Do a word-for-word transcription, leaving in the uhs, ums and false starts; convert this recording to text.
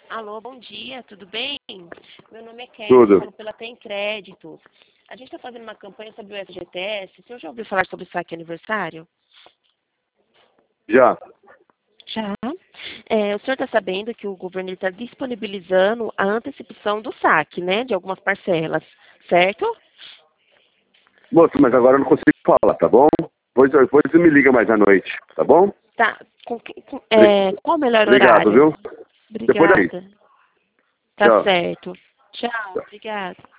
Alô, bom dia, tudo bem? Meu nome é Kelly, Tudo. falo pela Tem Crédito. A gente está fazendo uma campanha sobre o F G T S. O senhor já ouviu falar sobre o saque aniversário? Já. Já. É, o senhor está sabendo que o governo está disponibilizando a antecipação do saque, né, de algumas parcelas, certo? Moço, mas agora eu não consigo falar, tá bom? Depois, depois você me liga mais à noite, tá bom? Tá. Com, que- com, é, qual o melhor Obrigado, horário? viu? Depois aí. Obrigada. Tá Tchau. certo. Tchau, obrigada.